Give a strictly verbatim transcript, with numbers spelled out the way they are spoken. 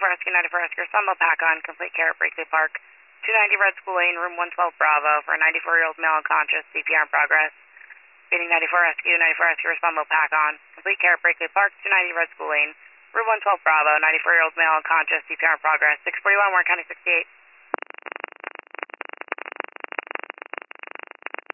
ninety-four Rescue, ninety-four Rescue, Stumble Pack on, complete care at Brakely Park. two ninety Red School Lane, room one twelve Bravo, for a ninety-four-year-old male unconscious, C P R in progress. Speeding ninety-four Rescue, ninety-four Rescue, Stumble Pack on, complete care at Brakely Park, two ninety Red School Lane, room one twelve Bravo, ninety-four-year-old male unconscious, C P R in progress. six forty-one, Warren County sixty-eight.